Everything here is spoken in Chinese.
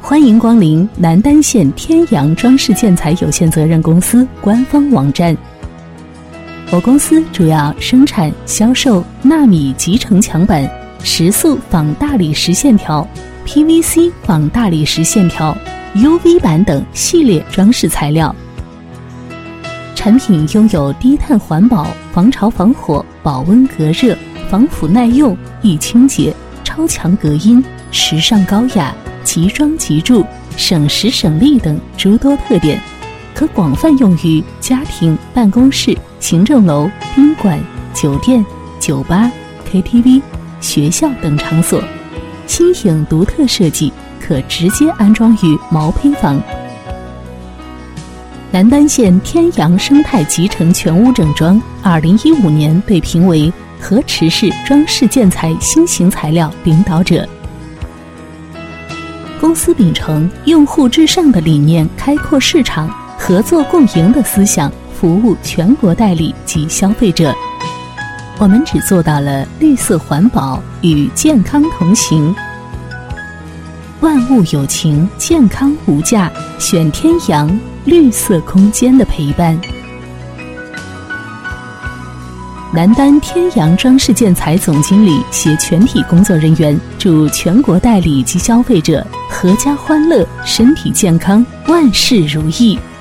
欢迎光临南丹县天阳装饰建材有限责任公司官方网站。我公司主要生产销售纳米集成墙板、石塑仿大理石线条、PVC 仿大理石线条、UV 板等系列装饰材料。产品拥有低碳环保、防潮防火、保温隔热、防腐耐用、易清洁、超强隔音、时尚高雅、即装即住、省时省力等诸多特点，可广泛用于家庭、办公室、行政楼、宾馆、酒店、酒吧、KTV、学校等场所。新颖独特设计，可直接安装于毛坯房。南丹县天阳生态集成全屋整装2015年被评为河池市装饰建材新型材料领导者。公司秉承用户至上的理念，开阔市场、合作共赢的思想，服务全国代理及消费者。我们只做到了绿色环保与健康同行。万物有情，健康无价，选天阳绿色空间的陪伴。南丹天阳装饰建材总经理携全体工作人员，祝全国代理及消费者阖家欢乐，身体健康，万事如意。